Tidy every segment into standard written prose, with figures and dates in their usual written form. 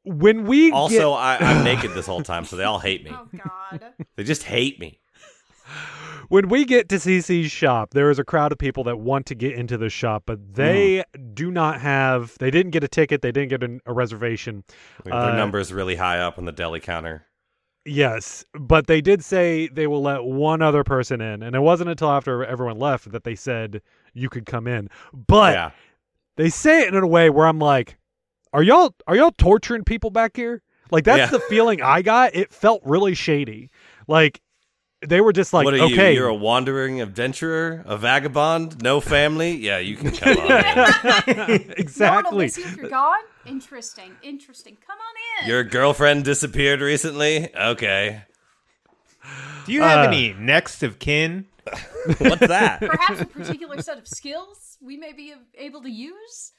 when we Also, I'm naked this whole time, so they all hate me. Oh God. They just hate me. when we get to CC's shop, there is a crowd of people that want to get into the shop, but they do not have. They didn't get a ticket. They didn't get a reservation. Their number is really high up on the deli counter. Yes, but they did say they will let one other person in, and it wasn't until after everyone left that they said you could come in. But Yeah. they say it in a way where I'm like, are y'all torturing people back here? Like that's the feeling I got. It felt really shady. Like they were just like, what are okay, you? You're a wandering adventurer, a vagabond, no family. Yeah, you can come on in. exactly. No one will miss you if you're gone. Interesting. Come on in. Your girlfriend disappeared recently. Okay, Do you have any next of kin? what's that? Perhaps a particular set of skills we may be able to use.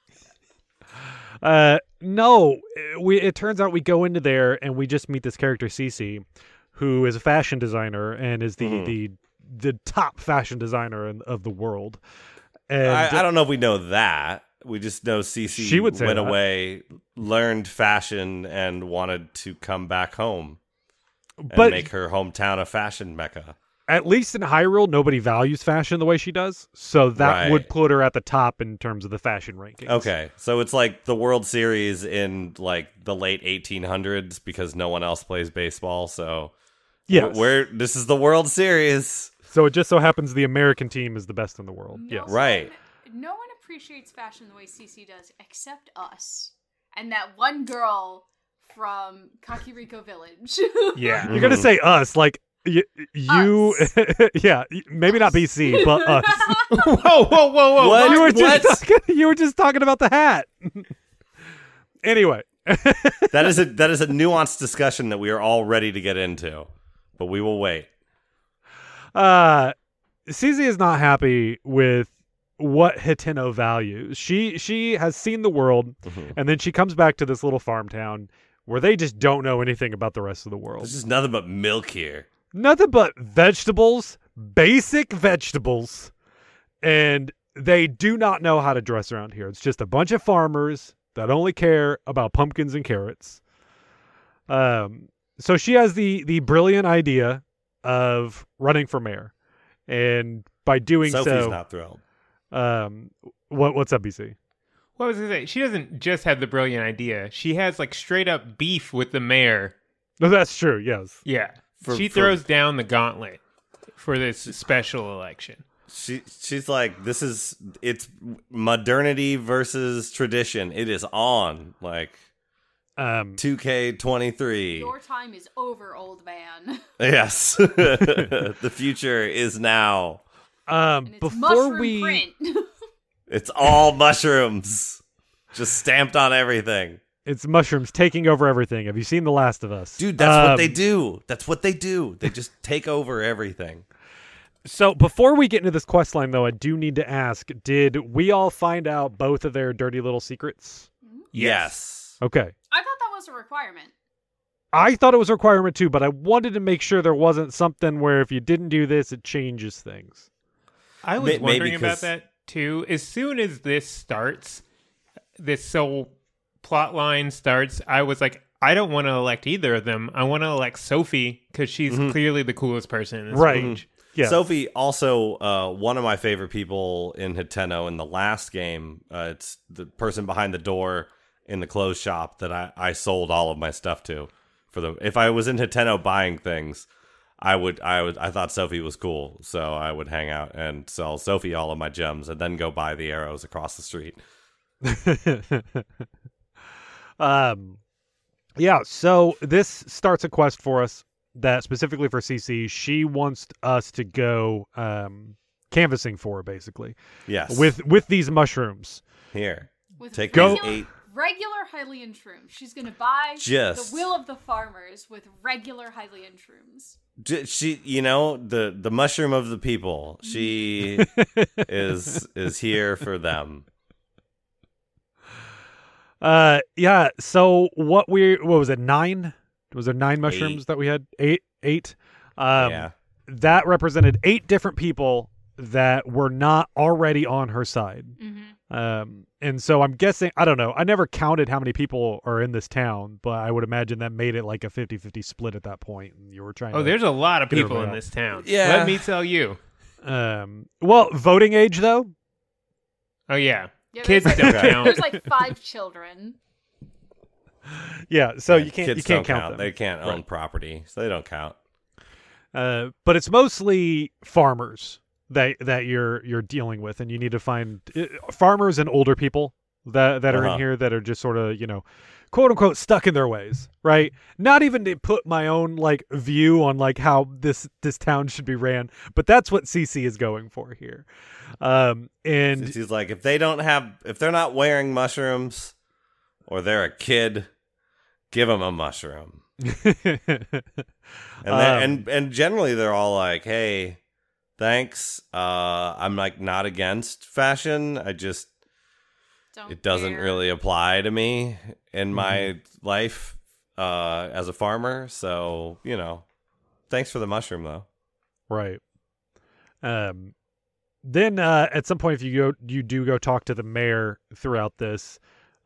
No, it turns out we go into there and we just meet this character Cece, who is a fashion designer and is the top fashion designer of the world. And I don't know if we know that. We just know Cece She would say went that. away, learned fashion, and wanted to come back home and but make her hometown a fashion mecca. at least in Hyrule, nobody values fashion the way she does, so that Right. would put her at the top in terms of the fashion rankings. Okay, so it's like the World Series in like the late 1800s because no one else plays baseball. So Yes. this is the World Series. So it just so happens the American team is the best in the world. No Yes. Right. No one appreciates fashion the way CC does, except us and that one girl from Kakiriko Village. Yeah. You're gonna say us, like you, Us. yeah, maybe not BC, but us. Whoa. What? You were just talking about the hat. Anyway, That is a nuanced discussion that we are all ready to get into, but we will wait. CZ is not happy with what Hiteno values. She has seen the world, and then she comes back to this little farm town where they just don't know anything about the rest of the world. There's just nothing but milk here. Nothing but vegetables, basic vegetables, and they do not know how to dress around here. It's just a bunch of farmers that only care about pumpkins and carrots. So she has the brilliant idea of running for mayor, and by doing Sophie's so, not thrilled. what's up, BC? What was I gonna say? She doesn't just have the brilliant idea. She has like straight up beef with the mayor. No, that's true. Yes. Yeah. For- she for- throws down the gauntlet for this special election. She's like, it's modernity versus tradition. It is on. Like 2K23. Your time is over, old man. Yes. The future is now. And it's Before mushroom we print. It's all mushrooms. Just stamped on everything. It's mushrooms taking over everything. Have you seen The Last of Us? Dude, that's what they do. That's what they do. They just take over everything. So before we get into this quest line, though, I do need to ask, did we all find out both of their dirty little secrets? Yes. Okay. I thought that was a requirement. I thought it was a requirement too, but I wanted to make sure there wasn't something where if you didn't do this, it changes things. I was Maybe wondering about because- that too. As soon as this starts, this whole plot line starts, I was like, I don't want to elect either of them. I want to elect Sophie because she's clearly the coolest person in this Right. village. Yeah. Sophie, also one of my favorite people in Hiteno in the last game. It's the person behind the door in the clothes shop that I sold all of my stuff to. If I was in Hiteno buying things, I thought Sophie was cool, so I would hang out and sell Sophie all of my gems and then go buy the arrows across the street. Yeah, so this starts a quest for us that specifically for CC, she wants us to go canvassing for, basically. Yes. With these mushrooms. Here. With Take regular, 8. regular Hylian shrooms. She's going to buy Just- the will of the farmers with regular Hylian shrooms. She, the mushroom of the people. She is here for them. Yeah, so what was it, 9? Was there 9 mushrooms 8. that we had? 8? Yeah. That represented 8 different people that were not already on her side. Mm-hmm. And so I'm guessing, I don't know, I never counted how many people are in this town, but I would imagine that made it like a 50-50 split at that point, and you were trying to... there's a lot of get people everybody in out. this town. Yeah. Let me tell you. Well, voting age, though? Oh, yeah. Yeah, Kids there's don't like, count. There's like 5 children. Yeah, so you can't Kids don't count them. They can't own Right. property, so they don't count. But it's mostly farmers that you're dealing with, and you need to find farmers and older people that are in here that are just sort of, quote unquote stuck in their ways, right? Not even to put my own like view on like how this town should be ran, but that's what CC is going for here. And He's like, if they're not wearing mushrooms, or they're a kid, give them a mushroom. And generally they're all like, hey, thanks. I'm like not against fashion. It doesn't really apply to me in my life as a farmer. So, thanks for the mushroom though. Right. Then at some point, if you do go talk to the mayor throughout this,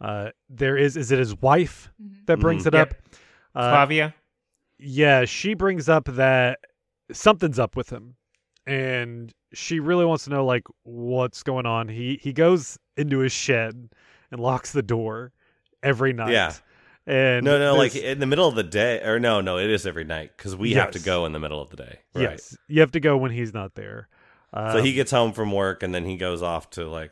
is it his wife that brings it Yep. up? Flavia? Yeah, she brings up that something's up with him, and she really wants to know like what's going on. He goes into his shed and locks the door every night. Yeah. And No, like in the middle of the day, or no, it is every night because we have to Yes. go in the middle of the day. Right. Yes, you have to go when he's not there. So he gets home from work and then he goes off to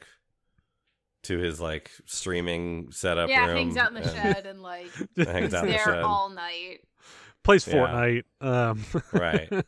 his like streaming setup Yeah, room. hangs out in the and shed and like hangs is out in the there shed. all night. plays Yeah. Fortnite.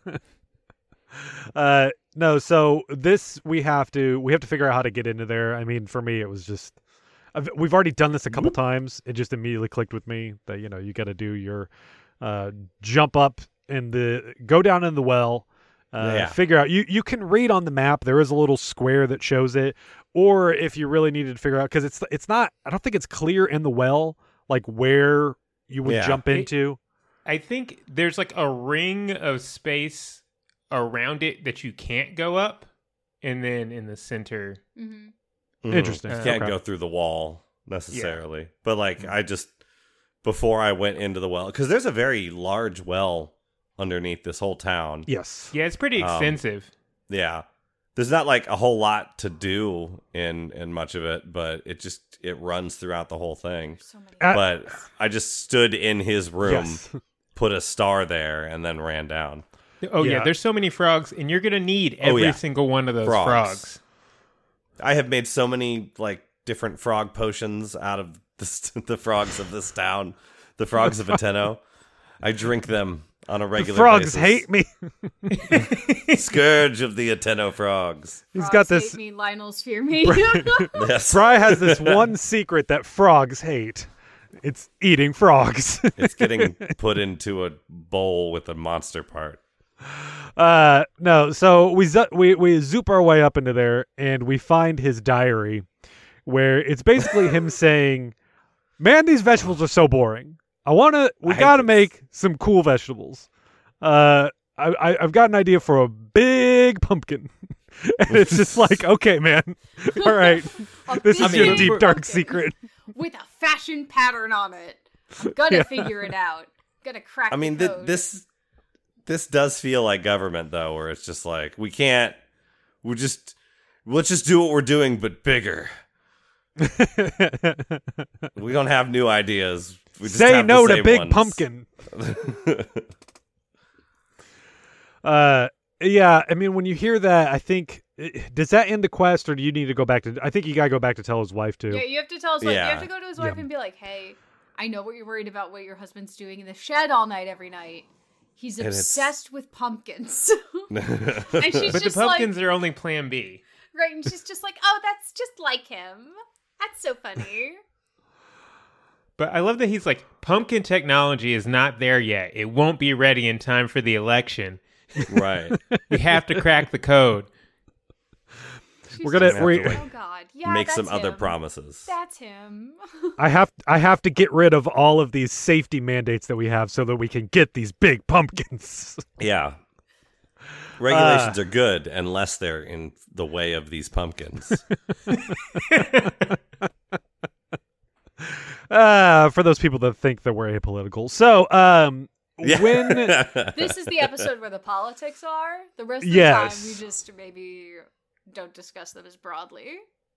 Right. No, so this we have to figure out how to get into there. I mean, for me, it was just we've already done this a couple times. It just immediately clicked with me that you got to do your jump up and go down in the well. Figure out you can read on the map. There is a little square that shows it, or if you really needed to figure out because it's not. I don't think it's clear in the well like where you would Yeah. jump into. I think there's like a ring of space around it that you can't go up, and then in the center. Mm-hmm. Mhm. Interesting. You can't Okay. go through the wall necessarily, but like before I went into the well, because there's a very large well underneath this whole town. Yes. Yeah, it's pretty extensive. Yeah. There's not like a whole lot to do in much of it, but it runs throughout the whole thing. So many. But I just stood in his room, Yes. put a star there, and then ran down. Oh, Yeah. yeah, there's so many frogs, and you're going to need every yeah. single one of those Frogs. frogs. I have made so many like different frog potions out of the frogs of this town, the frogs of Ateno. I drink them on a The regular frogs basis. hate me. Scourge of the Ateno frogs. He's Frogs got this. hate me, Lionel's fear me. Yes. Fry has this one secret that frogs hate. It's eating frogs. It's getting put into a bowl with a monster part. No, so we zoop our way up into there and we find his diary where it's basically him saying, "Man, these vegetables are so boring. We hate got to this. make some cool vegetables. I've got an idea for a big pumpkin." And it's just like, okay, man. All right. This is your big deep, dark pumpkin secret. with a fashion pattern on it. I'm gonna figure it out. Gonna crack. I mean, the code. this does feel like government though, where it's just like let's just do what we're doing but bigger. We don't have new ideas. We just Say have no the to same big ones. pumpkin. Yeah, I mean, when you hear that, I think, does that end the quest, or do you need to go back to? I think you gotta go back to tell his wife too. Yeah, you have to tell his wife. You Yeah. have to go to his wife and be like, "Hey, I know what you're worried about. What your husband's doing in the shed all night, every night. He's And it's- obsessed with pumpkins." And she's But the just pumpkins like, are only plan B. right, and she's just like, "Oh, that's just like him. That's so funny." But I love that he's like, pumpkin technology is not there yet. It won't be ready in time for the election. Right. We have to crack the code. She's We're gonna- just we- like, oh God, yeah, Make that's some other him. promises. That's him. I have to get rid of all of these safety mandates that we have so that we can get these big pumpkins. Yeah. Regulations are good unless they're in the way of these pumpkins. For those people that think that we're apolitical. So, when This is the episode where the politics are. The rest of the Yes. time, we just maybe don't discuss them as broadly.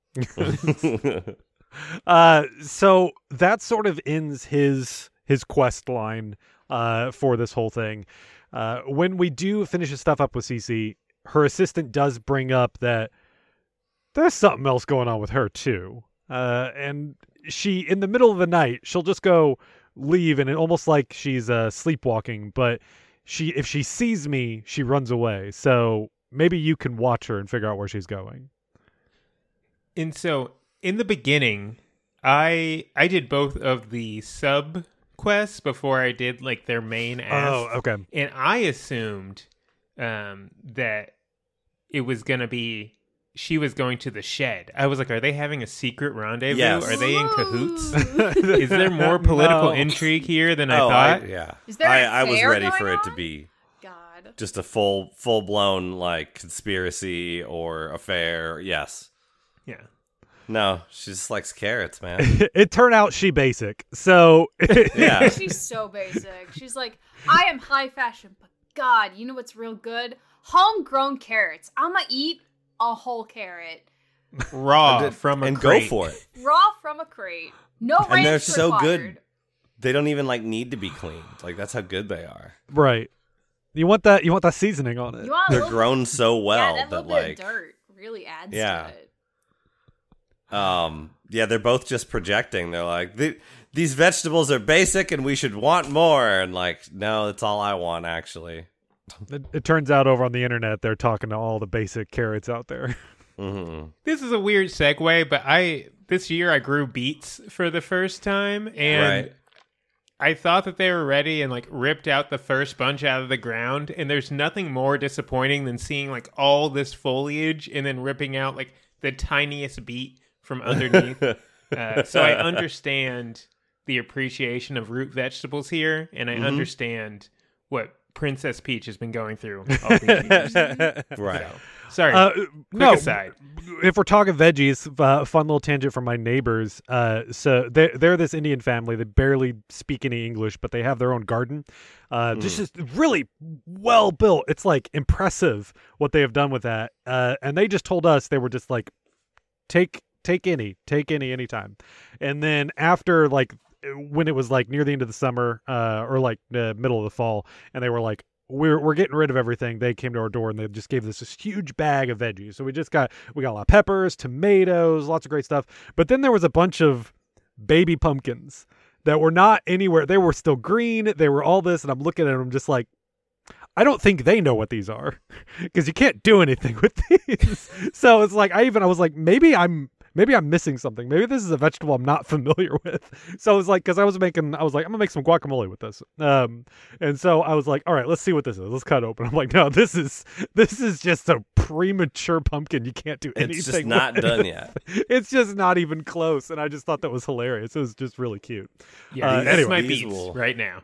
So that sort of ends his quest line for this whole thing. When we do finish his stuff up with Cece, her assistant does bring up that there's something else going on with her too. And she, in the middle of the night, she'll just go leave, and it almost like she's sleepwalking. But if she sees me, she runs away. So maybe you can watch her and figure out where she's going. And so in the beginning, I did both of the sub quests before I did like their main ask. Oh, okay. And I assumed that it was going to be she was going to the shed. I was like, are they having a secret rendezvous? Yes. Are they in cahoots? Ooh. Is there more political No. intrigue here than I thought? Yeah. Is there an I was affair ready for going it to on? be God. just a full blown like conspiracy or affair. Yes. Yeah. No, she just likes carrots, man. It turned out she basic. So Yeah. She's so basic. She's like, I am high fashion, but God, you know what's real good? Homegrown carrots. I'ma eat a whole carrot. Raw from a and crate. go for it. Raw from a crate. No ranch And they're so required. good. They don't even like need to be cleaned. Like that's how good they are. right. You want that seasoning on it. You want a They're little, grown so well yeah, that that little bit like of dirt really adds Yeah. to it. yeah, they're both just projecting. They're like, these vegetables are basic and we should want more. And like, no, that's all I want actually. It turns out over on the internet they're talking to all the basic carrots out there. Mm-hmm. This is a weird segue, but this year I grew beets for the first time, and Right. I thought that they were ready and like ripped out the first bunch out of the ground, and there's nothing more disappointing than seeing like all this foliage and then ripping out like the tiniest beet from underneath. So I understand the appreciation of root vegetables here, and I understand what Princess Peach has been going through all these years. Right. Sorry, No, aside. if we're talking veggies, fun little tangent from my neighbors. So they're this Indian family. They barely speak any English, but they have their own garden. Just really well built. It's like impressive what they have done with that. And they just told us they were just like, take any anytime. And then after like when it was like near the end of the summer or like the middle of the fall, and they were like, we're getting rid of everything, they came to our door and they just gave us this huge bag of veggies. So we got a lot of peppers, tomatoes, lots of great stuff. But then there was a bunch of baby pumpkins that were not anywhere. They were still green. They were all this, and I'm looking at them just like, I don't think they know what these are because you can't do anything with these. So it's like I was like, maybe I'm missing something. Maybe this is a vegetable I'm not familiar with. So I was like, because I was like, I'm gonna make some guacamole with this. And so I was like, all right, let's see what this is. Let's cut it open. I'm like, no, this is just a premature pumpkin. You can't do anything. It's just not with. done yet. It's just not even close. And I just thought that was hilarious. It was just really cute. Yeah, that's anyway. my These beets will- right now.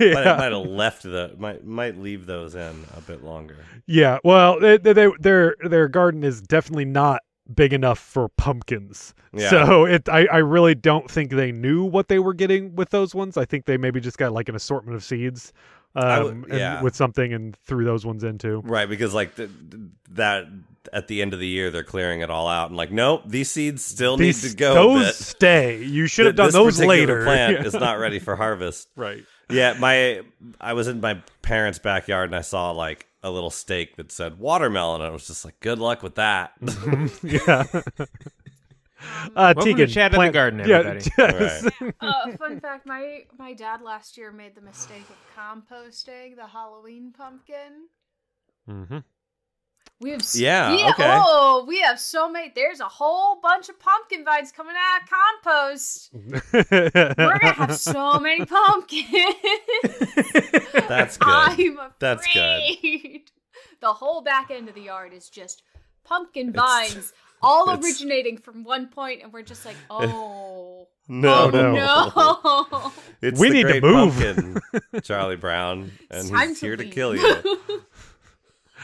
Might leave those in a bit longer. Yeah, well, their garden is definitely not big enough for pumpkins. Yeah. So I really don't think they knew what they were getting with those ones. I think they maybe just got like an assortment of seeds and with something and threw those ones in too. Right, because like that at the end of the year they're clearing it all out and like, nope, these seeds still need to go. Those stay. You should have done this those particular later. Plant Yeah. is not ready for harvest. Right. Yeah, I was in my parents' backyard and I saw like a little stake that said watermelon. And I was just like, good luck with that. Yeah. Welcome Tegan, to Chat in the Garden, everybody. yes. Right. Fun fact, my dad last year made the mistake of composting the Halloween pumpkin. Mm-hmm. We have Yeah, okay. Oh, we have so many. There's a whole bunch of pumpkin vines coming out of compost. We're gonna have so many pumpkins. That's good. I'm afraid. That's good. The whole back end of the yard is just pumpkin vines, all it's- originating from one point, and we're just like, oh, No, no. It's We the need to great move. pumpkin, Charlie Brown, and Time he's to here to leave. kill you.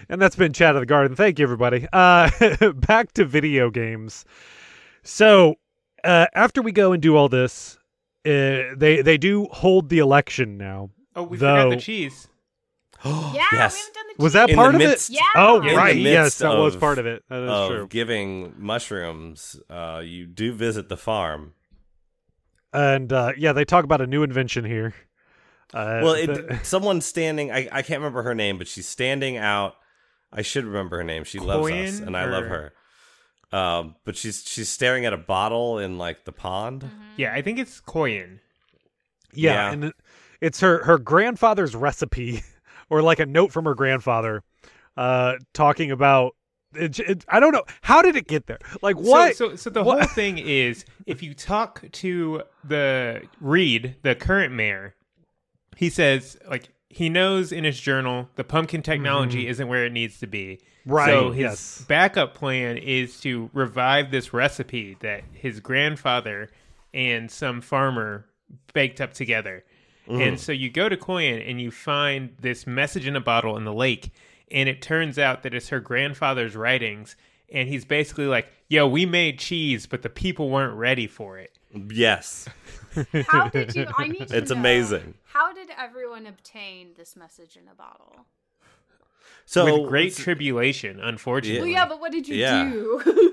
And that's been Chat of the Garden. Thank you, everybody. Back to video games. So, after we go and do all this, they do hold the election now. Oh, we forgot Though- the cheese. Yeah, Yes. we haven't done the Was that In part the of midst- it? Yeah. Oh, In the right. Yes, midst that was of- part of it. That is of true. giving mushrooms, you do visit the farm. And they talk about a new invention here. Someone's standing. I can't remember her name, but she's standing out. I should remember her name. She loves us, Coin and I love or- her. But she's staring at a bottle in like the pond. Mm-hmm. Yeah, I think it's Koyin. Yeah, Yeah. and it's her grandfather's recipe, or like a note from her grandfather, talking about. I don't know, how did it get there? Like what? So the whole thing is, if you talk to Reed, the current mayor, he says like he knows in his journal the pumpkin technology isn't where it needs to be. Right, So his yes. backup plan is to revive this recipe that his grandfather and some farmer baked up together. And so you go to Koyin and you find this message in a bottle in the lake, and it turns out that it's her grandfather's writings, and he's basically like, yo, we made cheese, but the people weren't ready for it. Yes, How did you? I need to it's know, amazing. How did everyone obtain this message in a bottle? So With great tribulation, unfortunately. Well, yeah, but what did you Yeah. do?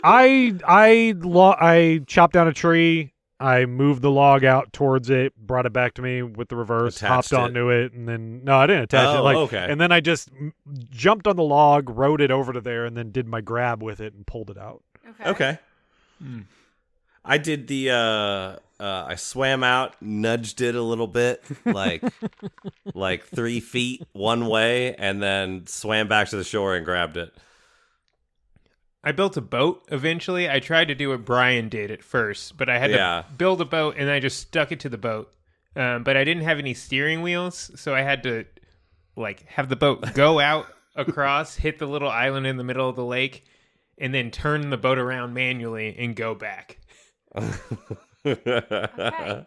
I chopped down a tree. I moved the log out towards it, brought it back to me with the reverse, Attached hopped it. onto it, and then no, I didn't attach it. Oh, Like, okay. And then I just jumped on the log, rode it over to there, and then did my grab with it and pulled it out. Okay. I did the I swam out, nudged it a little bit, like 3 feet one way, and then swam back to the shore and grabbed it. I built a boat eventually. I tried to do what Brian did at first, but I had Yeah. to build a boat and I just stuck it to the boat. But I didn't have any steering wheels, so I had to like have the boat go out across, hit the little island in the middle of the lake, and then turn the boat around manually and go back. Okay.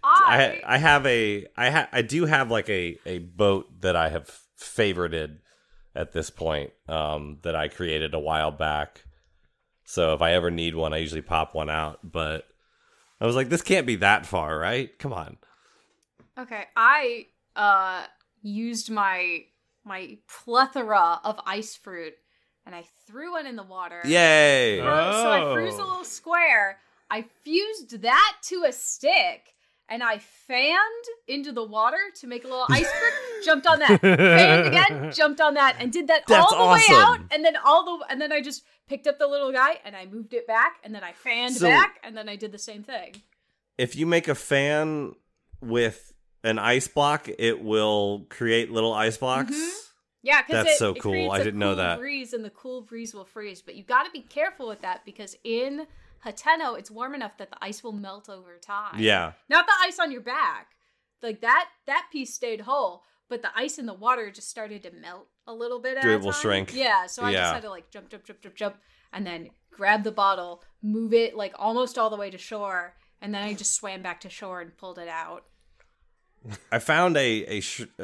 I do have like a boat that I have favorited at this point, that I created a while back. So if I ever need one, I usually pop one out. But I was like, this can't be that far, right? Come on. Okay, I used my plethora of ice fruit and I threw one in the water. Yay! So I Oh. froze a little square. I fused that to a stick and I fanned into the water to make a little ice fruit. Jumped on that. Fanned again. Jumped on that and did that That's all the way out. awesome. And then I just picked up the little guy and I moved it back and then I fanned So- back and then I did the same thing. If you make a fan with an ice block, it will create little ice blocks. Yeah, because That's so it cool. creates I a didn't know cool that. breeze, and the cool breeze will freeze. But you got to be careful with that because in Hateno, it's warm enough that the ice will melt over time. Yeah. Not the ice on your back, like that piece stayed whole, but the ice in the water just started to melt a little bit. It will shrink. Yeah, so I Yeah. just had to like jump, and then grab the bottle, move it like almost all the way to shore, and then I just swam back to shore and pulled it out. I found a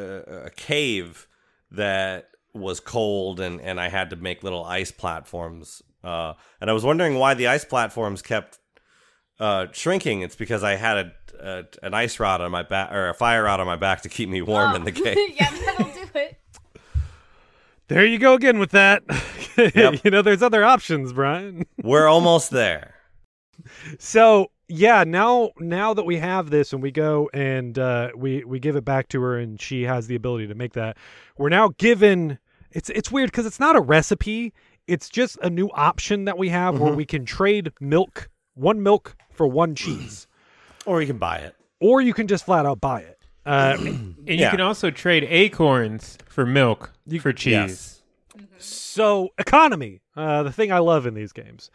cave that was cold, and I had to make little ice platforms. And I was wondering why the ice platforms kept shrinking. It's because I had an ice rod on my back, or a fire rod on my back to keep me warm in the cave. Yeah, that'll do it. There you go again with that. Yep. You know, there's other options, Brian. We're almost there. So yeah, now that we have this and we go and we give it back to her and she has the ability to make that, we're now given. It's weird because it's not a recipe. It's just a new option that we have where we can trade one milk for one cheese, Or you can buy it. or you can just flat out buy it. And you Yeah. can also trade acorns for milk for cheese. Yes. So economy, the thing I love in these games.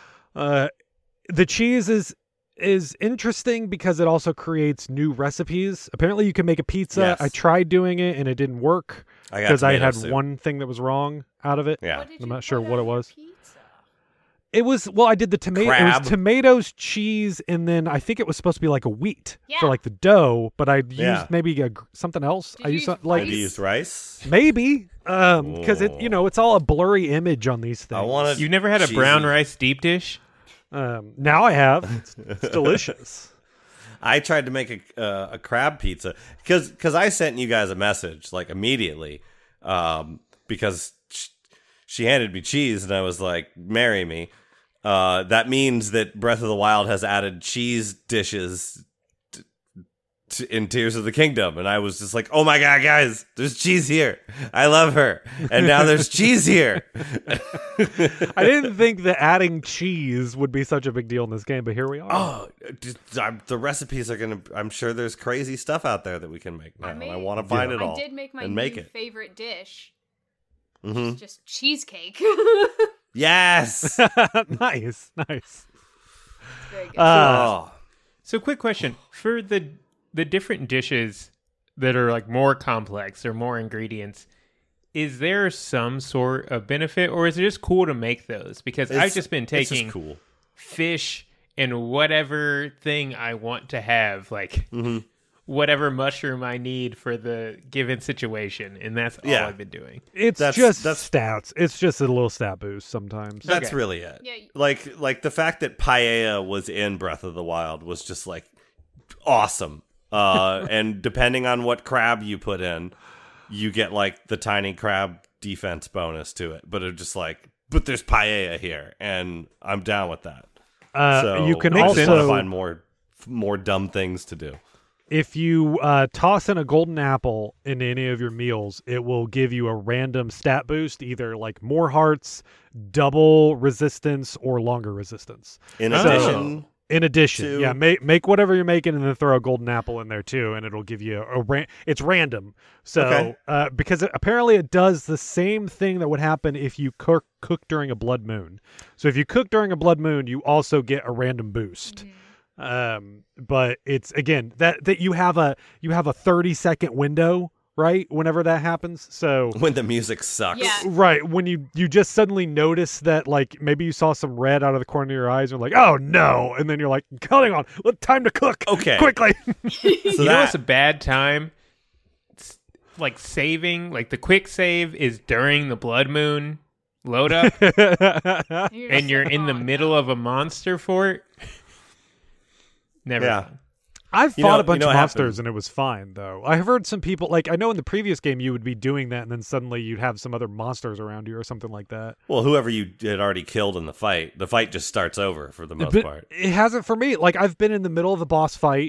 The cheese is interesting because it also creates new recipes. Apparently, you can make a pizza. Yes. I tried doing it and it didn't work I got because I tomato had soup. one thing that was wrong out of it. Yeah. What did I'm you not sure put what on it your was. pizza? It was, well, I did the tomato. It Crab. was tomatoes, cheese, and then I think it was supposed to be like a wheat Yeah. for like the dough, but I used Yeah. maybe something else. Did I you used use like Maybe use rice. maybe because it's all a blurry image on these things. I want You never had a brown rice deep dish? Now I have. It's delicious. I tried to make a crab pizza because I sent you guys a message like immediately because she handed me cheese and I was like, marry me. That means that Breath of the Wild has added cheese dishes in Tears of the Kingdom. And I was just like, oh my God, guys, there's cheese here. I love her. And now there's cheese here. I didn't think that adding cheese would be such a big deal in this game, but here we are. Oh, the recipes are going to, I'm sure there's crazy stuff out there that we can make now. And I want to find it all. I did make my and new make it. favorite dish. Mhm. It's just cheesecake. Yes. Nice. Very good. Oh. So, quick question. For the different dishes that are like more complex or more ingredients, is there some sort of benefit, or is it just cool to make those? Because I've just been It's just taking cool. fish and whatever thing I want to have, like whatever mushroom I need for the given situation, and that's all Yeah. I've been doing. It's That's- just that's- stats. It's just a little stat boost sometimes. That's Okay. really it. Yeah. Like the fact that paella was in Breath of the Wild was just like awesome. And depending on what crab you put in, you get like the tiny crab defense bonus to it. But it's just like, but there's paella here, and I'm down with that. So you can I just also want to find more dumb things to do. if you toss in a golden apple in any of your meals, it will give you a random stat boost, either like more hearts, double resistance, or longer resistance. In Oh. addition, In addition, To- yeah, make whatever you're making and then throw a golden apple in there too, and it'll give you it's random. So Okay. because apparently it does the same thing that would happen if you cook during a blood moon. So if you cook during a blood moon, you also get a random boost. But it's again that you have a 30-second window, right? Whenever that happens. So when the music sucks. Yeah. right, when you just suddenly notice that like maybe you saw some red out of the corner of your eyes and you're like, oh no, and then you're like, hang on, time to cook. Okay. Quickly. So You know what's a bad time? Like saving, like the quick save is during the blood moon load up, and you're in the middle of a monster fort. Never. Yeah. fun. I've You fought know- a bunch you know of what monsters happened? and it was fine though. I've heard some people like I know in the previous game you would be doing that and then suddenly you'd have some other monsters around you or something like that. Well, whoever you had already killed in the fight just starts over for the most But part. it hasn't for me. Like I've been in the middle of the boss fight.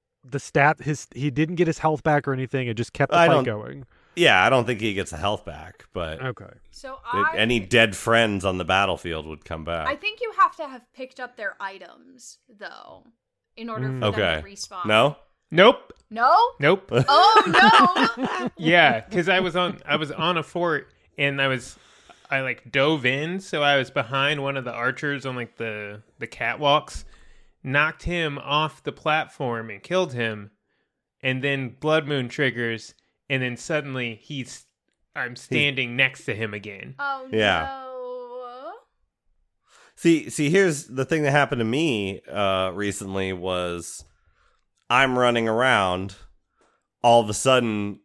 He didn't get his health back or anything. It just kept the I fight don't- going. Yeah, I don't think he gets the health back, but Okay. So any dead friends on the battlefield would come back. I think you have to have picked up their items though, in order for Okay. them to respawn. No? Nope. No. Nope. Oh no. Yeah, because I was on a fort and I like dove in, so I was behind one of the archers on like the catwalks, knocked him off the platform and killed him, and then Blood Moon triggers, and then suddenly I'm standing next to him again. Oh Yeah. no. See, here's the thing that happened to me recently was I'm running around. All of a sudden,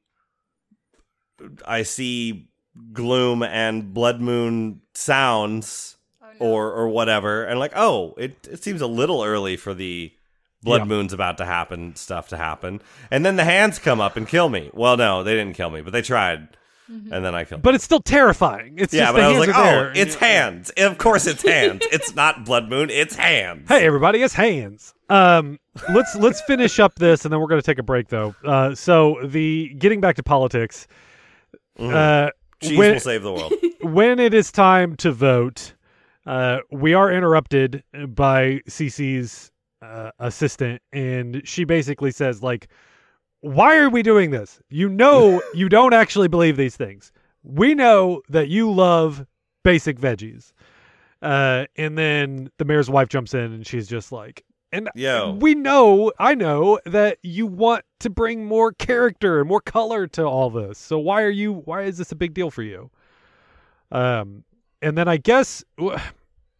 I see Gloom and Blood Moon sounds Oh, no. or whatever, and like, oh, it seems a little early for the Blood Yeah. Moon's about to happen stuff to happen, and then the hands come up and kill me. Well, no, they didn't kill me, but they tried, and then I killed. But it's still terrifying. It's Yeah, just but the I was hands like, are oh, there. it's hands. Of course it's hands. It's not Blood Moon, it's hands. Hey everybody, it's hands. Let's finish up this and then we're going to take a break though. So getting back to politics. Cheese when- will save the world. when it is time to vote, we are interrupted by Cece's assistant, and she basically says, like, why are we doing this? You know you don't actually believe these things. We know that you love basic veggies. And then the mayor's wife jumps in, and she's just like, and Yo. I know that you want to bring more character and more color to all this. So why is this a big deal for you? And then I guess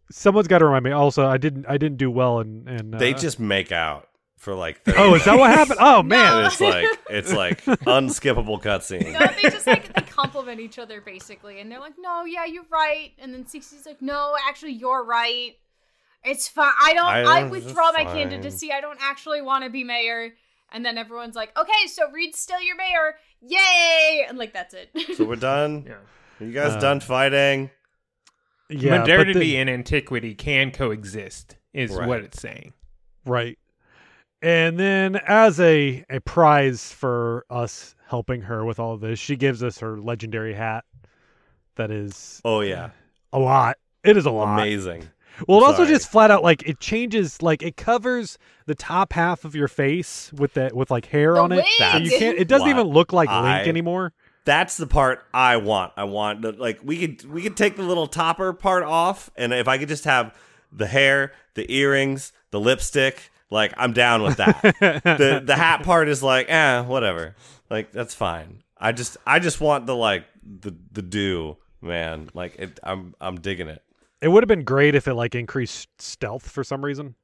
someone's got to remind me. Also, I didn't do well, and They just make out for like 30 Oh, is that what happened? Oh man, and it's like unskippable cutscene. No, they just like they compliment each other basically, and they're like, "No, yeah, you're right," and then Cece's like, "No, actually, you're right. It's fine. I withdraw my fine. candidacy. I don't actually want to be mayor." And then everyone's like, "Okay, so Reed's still your mayor. Yay!" And like that's it. So we're done. Yeah. Are you guys done fighting? yeah, Modernity and antiquity can coexist, is Right. what it's saying. right. And then, as a prize for us helping her with all of this, she gives us her legendary hat. That is Oh yeah, a lot. It is a lot. amazing. Well, it also Sorry. just flat out like it changes, like it covers the top half of your face with like hair The on it. So wig! you can't. It doesn't What even look like I- Link anymore. That's the part I want. I want like we could take the little topper part off, and if I could just have the hair, the earrings, the lipstick, like I'm down with that. the hat part is like, whatever. Like that's fine. I just want the do, man. Like I'm digging it. It would have been great if it like increased stealth for some reason.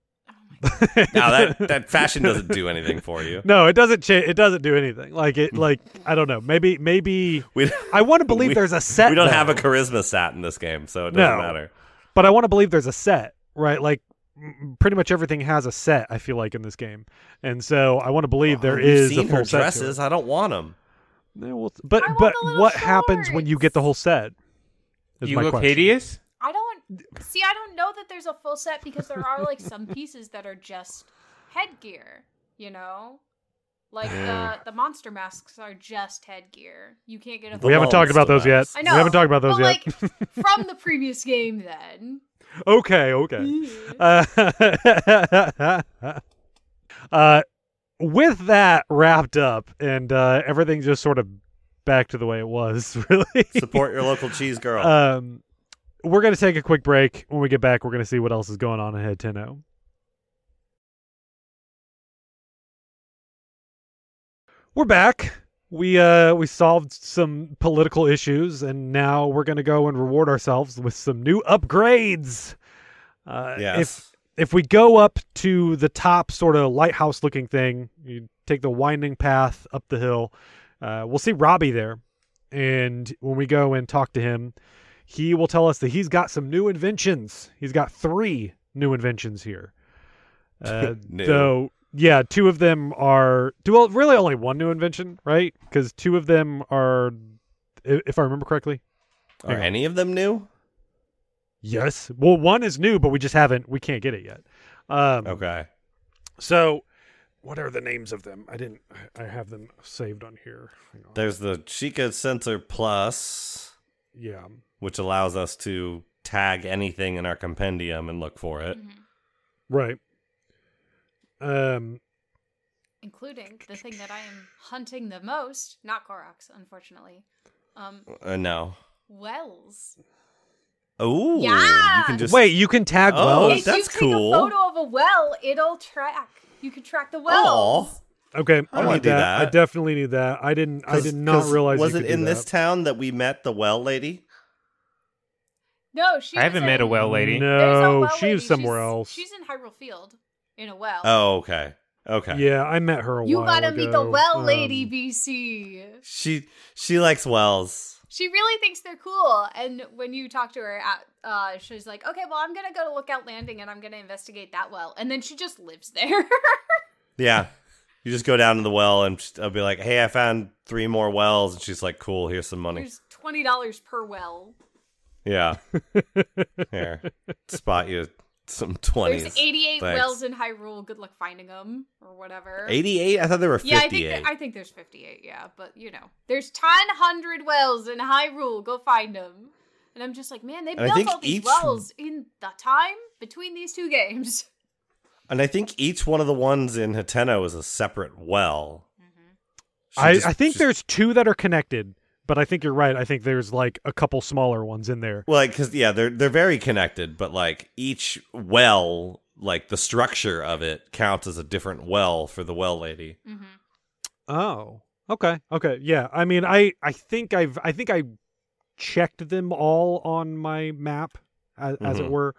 Now that fashion doesn't do anything for you. No, it doesn't. It doesn't do anything. Like it. Like I don't know. Maybe. We I want to believe we- there's a set. we don't though. have a charisma stat in this game, so it doesn't No. matter. But I want to believe there's a set, right? Like pretty much everything has a set. I feel like in this game, and so I want to believe there We've is seen a full her set to it. dresses. I don't want them. Yeah, well, but I want but the little what happens when you get the whole set? Is You my look question. hideous? I don't know that there's a full set because there are like some pieces that are just headgear, you know? Like the monster masks are just headgear. You can't get a full We haven't talked about those yet. I know. We haven't talked about those but, yet. like from the previous game then. Okay. With that wrapped up and everything just sort of back to the way it was, really. Support your local cheese girl. We're going to take a quick break. When we get back, we're going to see what else is going on ahead 10-0. We're back. We solved some political issues, and now we're going to go and reward ourselves with some new upgrades. Yes. If we go up to the top sort of lighthouse looking thing, you take the winding path up the hill, we'll see Robbie there. And when we go and talk to him, he will tell us that he's got some new inventions. He's got 3 new inventions here. New. So, yeah, 2 of them are... Well, really only 1 new invention, right? Because 2 of them are, if I remember correctly. Are any of them new? Yes. Well, 1 is new, but we can't get it yet. Okay. So, what are the names of them? I have them saved on here. Hang on. There's the Chica Sensor Plus, Yeah. which allows us to tag anything in our compendium and look for it. Right. Including the thing that I am hunting the most, not Koroks, unfortunately. No. Wells. Oh, Yeah! you can just Wait, you can tag Oh, wells? If that's you take cool. a photo of a well, it'll track. You can track the wells. Okay, I I wanna need do that. that. I definitely need that. I did not 'cause realize. Was you it could do in this that. town that we met the well lady? No, she. I haven't was met a in- well lady. There's a No, well she's lady. somewhere else. She's in Hyrule Field in a well. Oh, okay. Okay. Yeah, I met her a You while gotta ago. meet the well lady, BC. She likes wells. She really thinks they're cool, and when you talk to her, she's like, "Okay, well, I'm gonna go to Lookout Landing, and I'm gonna investigate that well," and then she just lives there. Yeah. You just go down to the well and I'll be like, "Hey, I found 3 more wells." And she's like, "Cool, here's some money." There's $20 per well. Yeah. Here. Spot you some 20s. There's 88 Thanks. wells in Hyrule. Good luck finding them or whatever. 88? I thought there were 58. Yeah, I think there's 58. Yeah, but you know, there's 100 wells in Hyrule. Go find them. And I'm just like, man, they And I built think all these each- wells in the time between these 2 games. And I think each one of the ones in Hateno is a separate well. I think there's 2 that are connected, but I think you're right. I think there's like a couple smaller ones in there. Well, like, cause they're very connected, but like each well, like the structure of it counts as a different well for the well lady. Oh, okay, yeah. I mean, I think I checked them all on my map, as it were.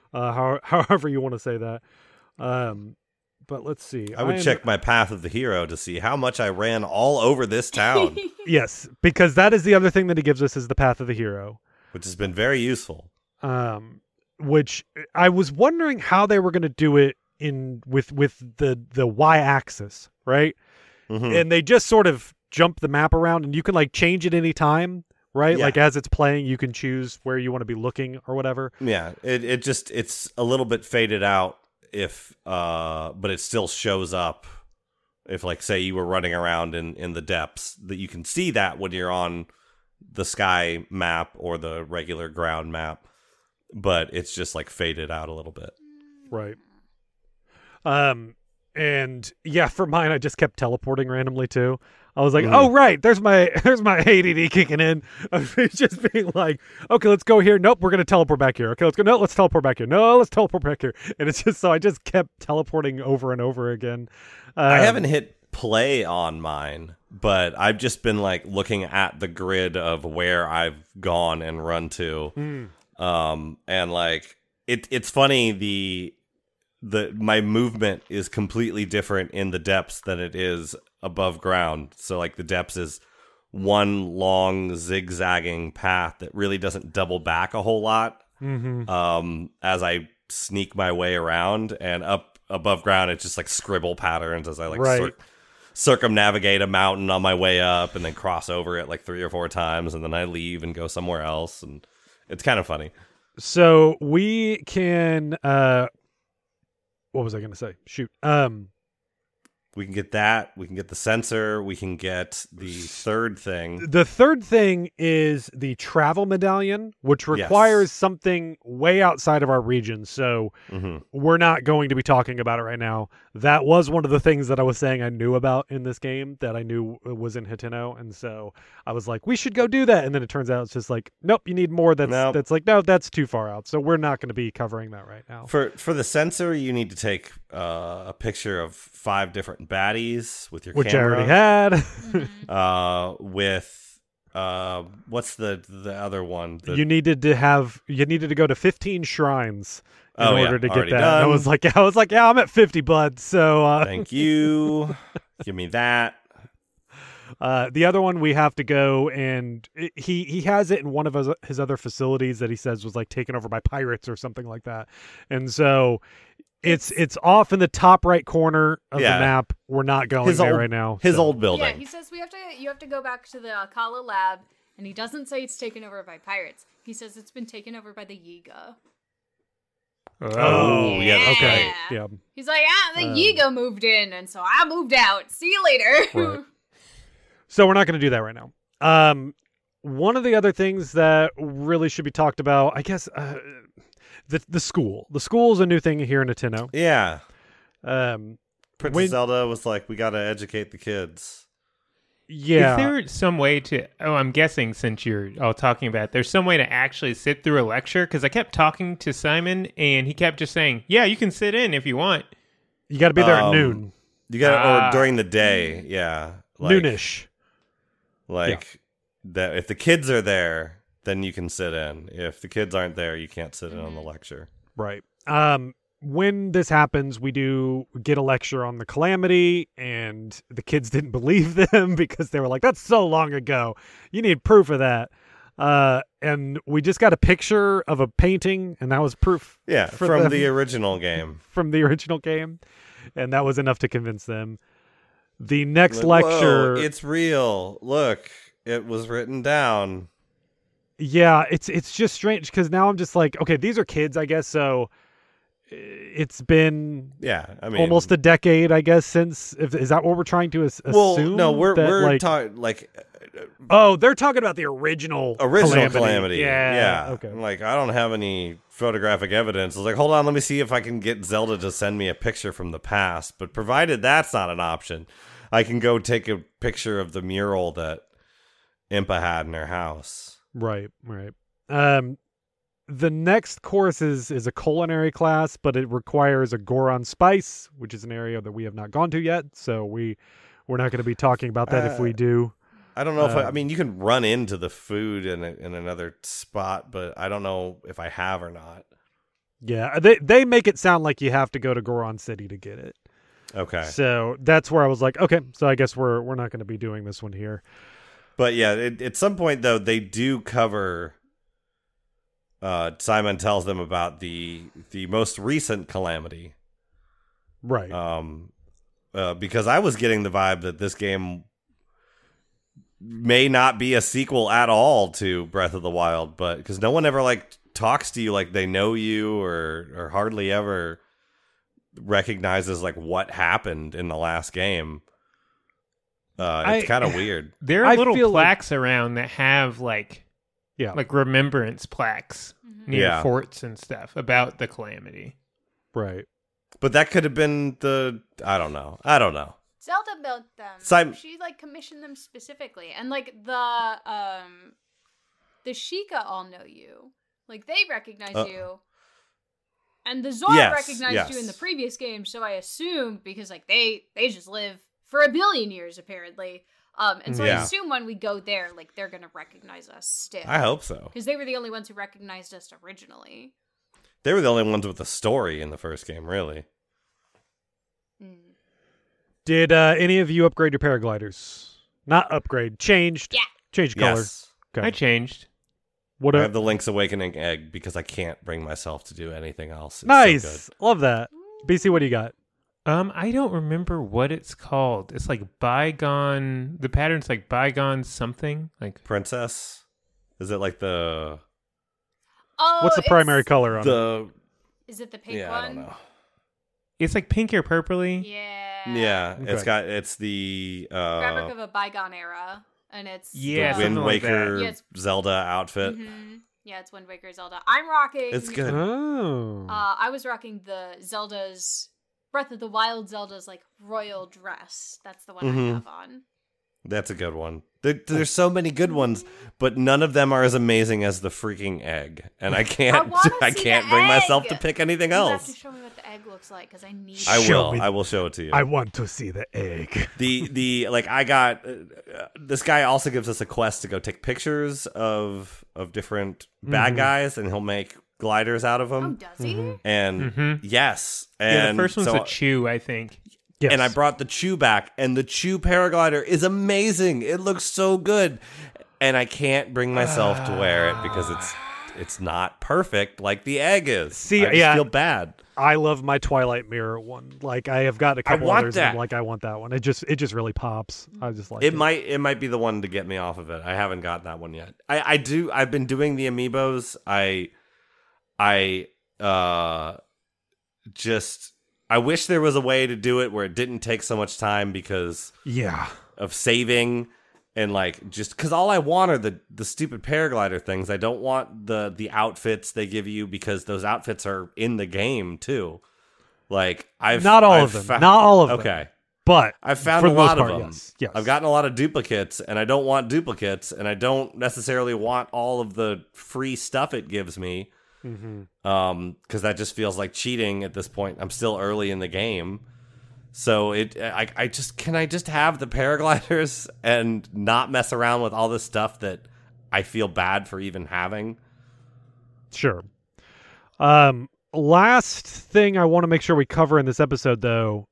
however you want to say that. But let's see. I would check my path of the hero to see how much I ran all over this town, Yes, because that is the other thing that he gives us is the path of the hero. which has been very useful. Which I was wondering how they were going to do it with the y-axis, right? Mhm. And they just sort of jump the map around, and you can like change it any time, right? Yeah. Like as it's playing, you can choose where you want to be looking or whatever. Yeah, it's a little bit faded out but it still shows up if, like, say you were running around in the depths, that you can see that when you're on the sky map or the regular ground map, but it's just like faded out a little bit. Right. And yeah, for mine, I just kept teleporting randomly too. I was like, oh right, there's my ADD kicking in. Of just being like, okay, let's go here. Nope, we're gonna teleport back here. Okay, let's go. No, let's teleport back here. No, let's teleport back here. And it's just so I just kept teleporting over and over again. I haven't hit play on mine, but I've just been like looking at the grid of where I've gone and run to. And like it's funny, my movement is completely different in the depths than it is above ground. So like the depths is one long zigzagging path that really doesn't double back a whole lot. As I sneak my way around, and up above ground it's just like scribble patterns as I like circumnavigate a mountain on my way up and then cross over it like 3 or 4 times, and then I leave and go somewhere else, and it's kind of funny. So we can what was I going to say? Shoot. We can get that. We can get the sensor. We can get the third thing. The third thing is the travel medallion, which requires something way outside of our region. So we're not going to be talking about it right now. That was one of the things that I was saying I knew about in this game that I knew was in Hateno. And so I was like, we should go do that. And then it turns out it's just like, nope, you need more. That's like, no, that's too far out. So we're not going to be covering that right now. For the sensor, you need to take a picture of 5 different baddies with your which camera. I already had. With what's the other one? You needed to go to 15 shrines in order to get already that. done. I was like, yeah, I'm at 50 blood. So thank you. Give me that. The other one we have to go, and he has it in one of his other facilities that he says was like taken over by pirates or something like that. And so it's off in the top right corner of the map. We're not going there right now. His old building. Yeah, he says you have to go back to the Kala lab, and he doesn't say it's taken over by pirates. He says it's been taken over by the Yiga. Oh, yeah, that's okay. right. Yeah. He's like, the Yiga moved in, and so I moved out. See you later. Right. So we're not going to do that right now. One of the other things that really should be talked about, I guess, the school. The school is a new thing here in Hateno. Yeah. Princess Princess Zelda was like, we got to educate the kids. Yeah. Is there some way to... Oh, I'm guessing since you're all talking about it, there's some way to actually sit through a lecture? Because I kept talking to Simon, and he kept just saying, yeah, you can sit in if you want. You got to be there at noon. You got or during the day, yeah. Like, Noonish. Like, that if the kids are there, then you can sit in. If the kids aren't there, you can't sit in on the lecture. Right. When this happens, we do get a lecture on the calamity, and the kids didn't believe them because they were like, that's so long ago. You need proof of that. And we just got a picture of a painting, and that was proof. Yeah, from the original game. From the original game. And that was enough to convince them. The next lecture... Whoa, it's real. Look, it was written down. Yeah, it's just strange, because now I'm just like, okay, these are kids, I guess, so... It's been almost a decade, I guess, since... Is that what we're trying to assume? Well, no, we're talking, like... Oh, they're talking about the original calamity. Yeah. Okay. Like, I don't have any photographic evidence. I was like, hold on, let me see if I can get Zelda to send me a picture from the past. But provided that's not an option, I can go take a picture of the mural that Impa had in her house. Right. The next course is a culinary class, but it requires a Goron spice, which is an area that we have not gone to yet. So we're not going to be talking about that if we do. I don't know if I mean, you can run into the food in another spot, but I don't know if I have or not. Yeah, they make it sound like you have to go to Goron City to get it. Okay. So that's where I was like, okay, so I guess we're not going to be doing this one here. But yeah, at some point though, they do cover. Simon tells them about the most recent calamity, Right. because I was getting the vibe that this game may not be a sequel at all to Breath of the Wild, but because no one ever like talks to you like they know you, or hardly ever recognizes like what happened in the last game. It's kind of weird. There I are little feel plaques around that have like remembrance plaques near Yeah. forts and stuff about the calamity. Right. But that could have been I don't know. Zelda built them. She like commissioned them specifically, and like the Sheikah all know you. Like they recognize you, and the Zora recognized you in the previous game. So I assume because like they just live for 1 billion years apparently. And so I assume when we go there, like they're gonna recognize us still. I hope so, because they were the only ones who recognized us originally. They were the only ones with a story in the first game, really. Did any of you upgrade your paragliders? Not upgrade, changed. Yeah. Changed color. Yes. Okay. I changed. What I have the Link's Awakening egg because I can't bring myself to do anything else. It's nice. so good. Love that. BC, what do you got? I don't remember what it's called. It's like bygone. The pattern's like bygone something. Like Princess? Is it like the What's the primary color on it? Is it the pink one? I don't know. it's like pink or purpley. Yeah. Yeah, Okay. it's the Fabric of a bygone era, and it's Yeah, Wind something like that. Waker Yeah, it's- Zelda outfit. Yeah, it's Wind Waker Zelda. I'm rocking. It's good. Oh. I was rocking the Zelda's Breath of the Wild Zelda's like royal dress. That's the one I have on. That's a good one. There's so many good ones, but none of them are as amazing as the freaking egg. And I can't I can't bring myself to pick anything You have else. to show me what the egg looks like because I need. I will show it to you. I want to see the egg. The like I got this guy also gives us a quest to go take pictures of different bad guys, and he'll make gliders out of Oh, them. does he? And yes, and Yeah, the first one's so, a chew, I think. Yes. and I brought the Chew back, and the Chew paraglider is amazing. It looks so good, and I can't bring myself to wear it because it's not perfect like the egg is. See, I just feel bad. I love my Twilight Mirror one. Like I have got a couple want others. And that. I'm like I want that one. It just really pops. I just like It might be the one to get me off of it. I haven't got that one yet. I've been doing the amiibos. I wish there was a way to do it where it didn't take so much time because Yeah. of saving and like just because all I want are the stupid paraglider things. I don't want the outfits they give you because those outfits are in the game too. Like Not all of them. Not all of them. Okay. But I've found for a the most lot of part, them. Yes. I've gotten a lot of duplicates, and I don't want duplicates, and I don't necessarily want all of the free stuff it gives me. Because that just feels like cheating at this point. I'm still early in the game, so I just have the paragliders and not mess around with all this stuff that I feel bad for even having. Sure. Last thing I want to make sure we cover in this episode, though,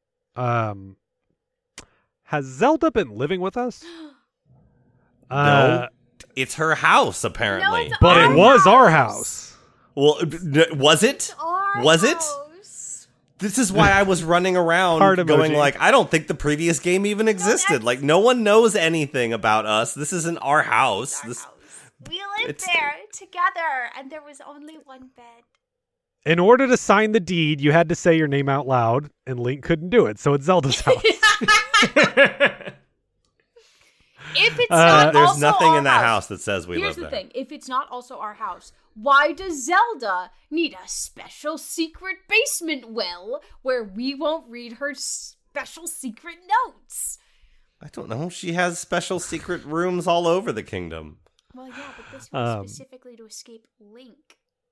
has Zelda been living with us? No, it's her house apparently. No, it's But our it was our house. house. Well, was it? Our Was it? house. This is why I was running around Heart going emoji. like, I don't think the previous game even existed. that's- Like, no one knows anything about us. This isn't our house. Our This, house. We lived it's- there together, and there was only one bed. In order to sign the deed, you had to say your name out loud, and Link couldn't do it, so it's Zelda's house. If it's not there's also nothing our in that house that says we Here's live the there. thing: if it's not also our house, why does Zelda need a special secret basement well where we won't read her special secret notes? I don't know. She has special secret rooms all over the kingdom. Well, yeah, but this was specifically to escape Link.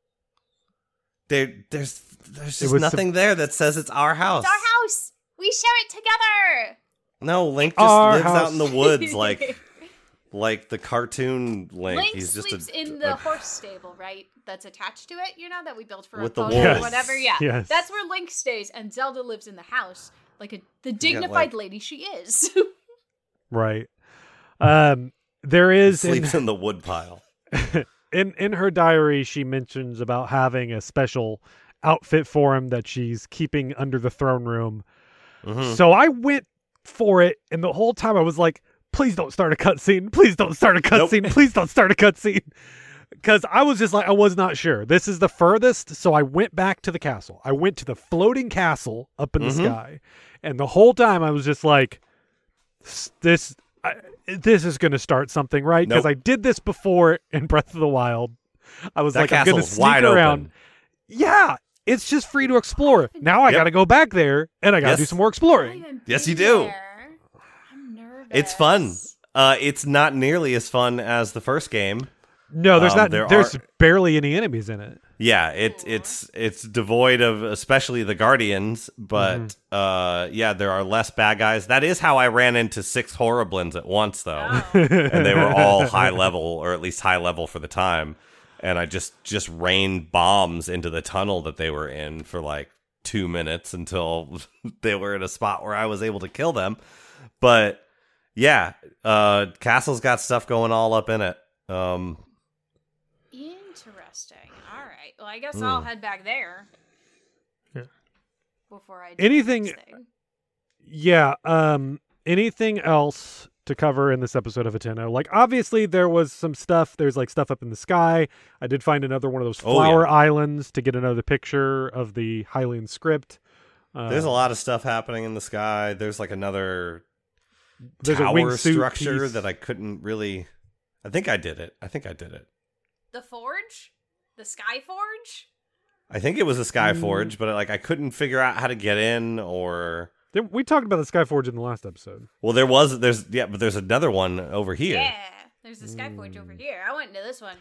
There's just was nothing there that says it's our house. It's our house. We share it together. No, Link just Our lives house. out in the woods like like the cartoon Link. Link He's just sleeps in the horse stable, right? That's attached to it, that we built for With our the phone or wolves. whatever. Yeah, Yes. that's where Link stays, and Zelda lives in the house, like the dignified lady she is. Right. There is sleeps in the woodpile. in her diary, she mentions about having a special outfit for him that she's keeping under the throne room. Mm-hmm. So I went for it, and the whole time I was like, please don't start a cutscene. Please don't start a cutscene. Nope. Please don't start a cutscene. Because I was just like, I was not sure. This is the furthest, so I went back to the castle. I went to the floating castle up in the sky, and the whole time I was just like, this is going to start something, right? Because Nope. I did this before in Breath of the Wild. I was That like, I'm going to castle's sneak wide around. open. Yeah, it's just free to explore. Now I Yep. got to go back there, and I got to Yes. do some more I exploring. haven't Yes, been you do. there. I'm nervous. It's fun. It's not nearly as fun as the first game. No, there's not. there There's are- barely any enemies in it. Yeah, it's devoid of especially the Guardians, but yeah, there are less bad guys. That is how I ran into 6 Horriblins at once, though, Oh. and they were all high level, or at least high level for the time. And I just rained bombs into the tunnel that they were in for like 2 minutes until they were in a spot where I was able to kill them. But yeah, Castle's got stuff going all up in it. Interesting. All right. Well, I guess I'll head back there. Yeah. Before I do Anything- the next thing. Yeah. Anything else to cover in this episode of Ateno? Like, obviously, there was some stuff. There's like stuff up in the sky. I did find another one of those Oh, flower islands to get another picture of the Hylian script. There's a lot of stuff happening in the sky. There's like another There's a tower wingsuit structure piece. that I couldn't really. I think I did it. The Forge? The Sky Forge? I think it was a Mm. Skyforge, but like I couldn't figure out how to get in, or We talked about the Skyforge in the last episode. well, but there's another one over here. Yeah. There's the Sky Forge over here. I went into this one.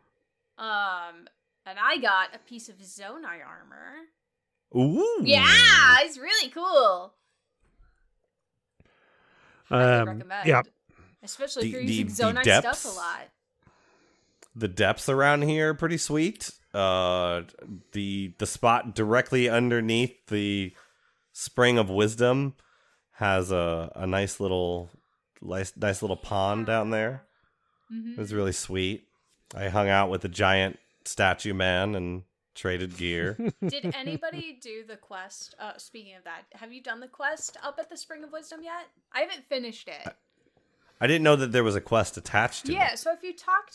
And I got a piece of Zonai armor. Ooh, Yeah, it's really cool. Highly recommend. Yeah. Especially if The- you're using the Zonai depths? stuff a lot. The depths around here are pretty sweet. The spot directly underneath the Spring of Wisdom has a nice little pond down there. Mm-hmm. It was really sweet. I hung out with the giant statue man and traded gear. Did anybody do the quest? Speaking of that, have you done the quest up at the Spring of Wisdom yet? I haven't finished it. I didn't know that there was a quest attached to Yeah, it. so if you talk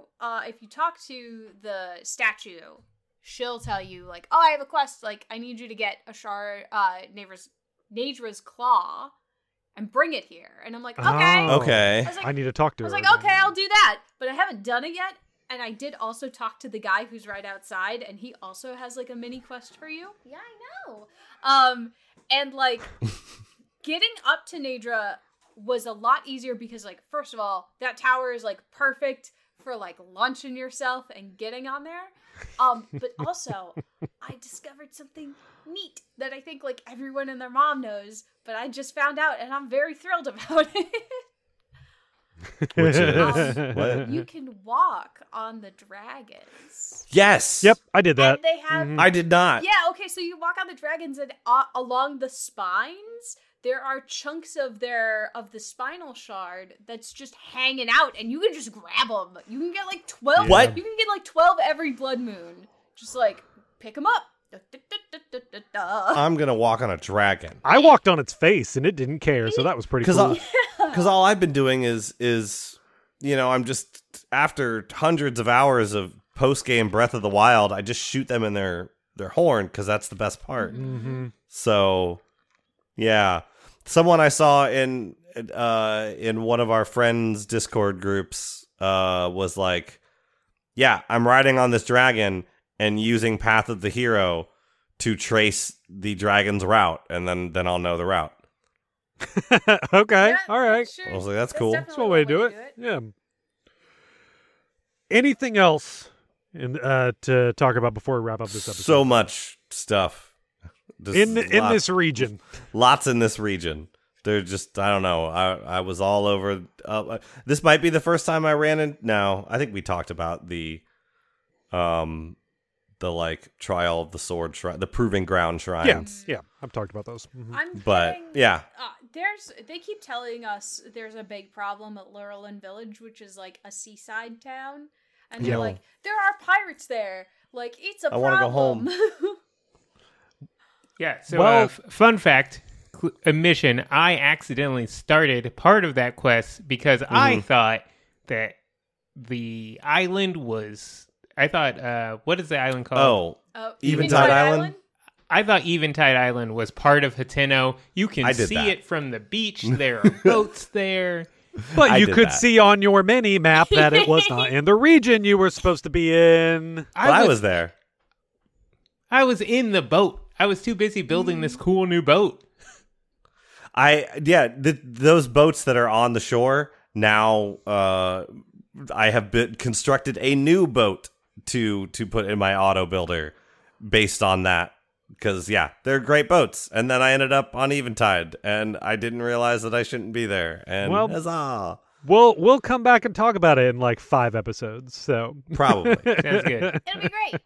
to the statue, she'll tell you like, "Oh, I have a quest. Like, I need you to get a shard, Nadra's claw, and bring it here." And I'm like, "Okay." Oh. Okay. I was like, I need to talk to I was her. like, "Okay, I'll do that," but I haven't done it yet. And I did also talk to the guy who's right outside, and he also has like a mini quest for you. Yeah, I know. And like getting up to Nadra was a lot easier because, like, first of all, that tower is like perfect for like launching yourself and getting on there. But also, I discovered something neat that I think like everyone and their mom knows, but I just found out, and I'm very thrilled about it. Which is what? You can walk on the dragons. Yes. Yep, I did that. And they have I did not. yeah, okay, so you walk on the dragons, and along the spines there are chunks of the spinal shard that's just hanging out, and you can just grab them. You can get like 12. What? You can get like 12 every blood moon. Just like pick them up. I'm gonna walk on a dragon. I walked on its face and it didn't care, so that was pretty cool. Because all I've been doing is I'm just after hundreds of hours of post game Breath of the Wild, I just shoot them in their horn because that's the best part. Mm-hmm. So, yeah, someone I saw in one of our friends' Discord groups was like, "Yeah, I'm riding on this dragon and using Path of the Hero to trace the dragon's route, and then I'll know the route." Okay, Yeah, all right. sure. I was like, that's cool. definitely That's one way to do it. Yeah. Anything else to talk about before we wrap up this episode? So much stuff. Just in lots, this region. lots in this region. They're just, I don't know. I was all over. This might be the first time I ran in. No, I think we talked about the like trial of the sword shrine, the proving ground shrines. Yeah, I've talked about those. Mhm. I'm But, getting, yeah. They keep telling us there's a big problem at Lurelin Village, which is like a seaside town, and they're Yeah. like, there are pirates there. Like, it's a I wanna go problem. Yeah. So, Well- fun fact, admission: I accidentally started part of that quest because I thought that the island was. I thought, what is the island called? Oh, Eventide Island? I thought Eventide Island was part of Hateno. You can I did see that. it from the beach. There are boats there. But I you did could that. see on your mini map that it was not in the region you were supposed to be in. I was there. I was in the boat. I was too busy building this cool new boat. Those boats that are on the shore now. I have constructed a new boat to put in my auto builder based on that, because they're great boats. And then I ended up on Eventide, and I didn't realize that I shouldn't be there. And Well- huzzah! We'll come back and talk about it in like 5 episodes. So Probably. Sounds good. It'll be great.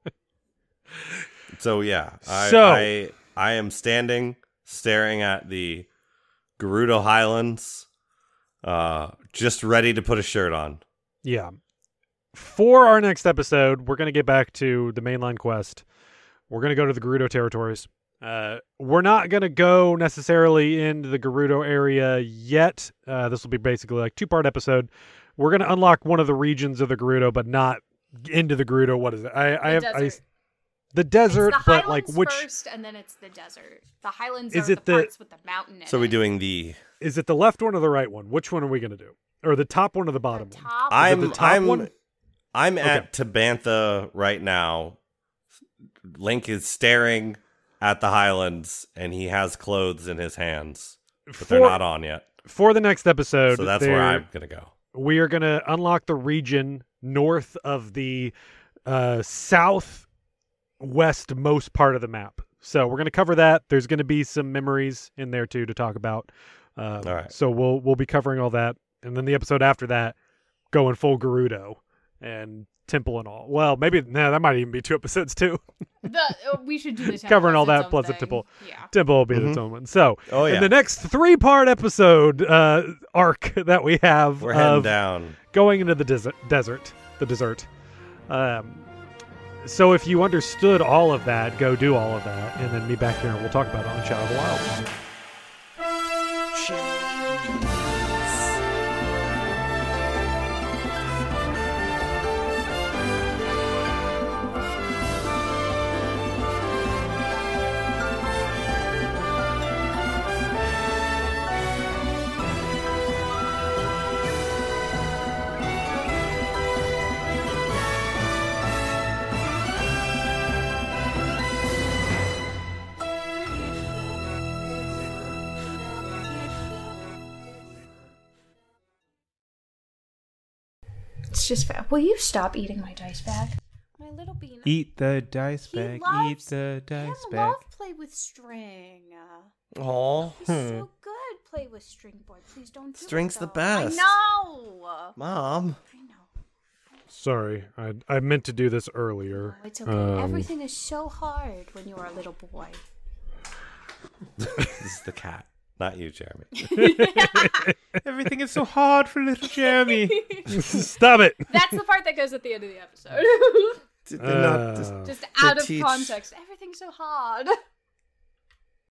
So So- I am staring at the Gerudo Highlands, just ready to put a shirt on. yeah, for our next episode, we're gonna get back to the mainline quest. We're gonna go to the Gerudo territories. We're not gonna go necessarily into the Gerudo area yet. This will be basically like 2-part episode. We're gonna unlock one of the regions of the Gerudo, but not into the Gerudo. What is it? The desert, it's the but like Highlands which first, and then it's the desert. The Highlands Is are it the the- parts with the mountain in So it. we're doing the. is it? The left one or the right one? Which one are we gonna do? Or the top one or the the bottom one? top. the top one? I'm at Tabantha right now. Link is staring at the Highlands, and he has clothes in his hands, but they're not on yet. For the next episode, So that's where I'm gonna go. we are going to unlock the region north of the southwestmost part of the map. So we're going to cover that. There's going to be some memories in there too to talk about. All right. So we'll be covering all that, and then the episode after that, going full Gerudo and temple and all. Well, maybe that might even be 2 episodes too. We should do the temple Covering all as its that own plus the thing. temple. Yeah. Temple will be its own one. So Oh, yeah. in the next 3-part episode arc that we have, We're heading of down. going into the desert. So if you understood all of that, go do all of that, and then meet back here and we'll talk about it on Shadow of the Wild. It's just will you stop eating my dice bag? My little bean. Eat the dice He bag. loves- Eat the dice Him bag. love play with string. Oh, He's so good. Play with string, boy. Please don't do String's it, the though. best. I know. Mom. I know. Sorry, I meant to do this earlier. It's okay. Everything is so hard when you are a little boy. This is the cat, not you, Jeremy. Everything is so hard for little Jeremy. Stop it! That's the part that goes at the end of the episode. Did they not Just to out of teach- context. Everything's so hard.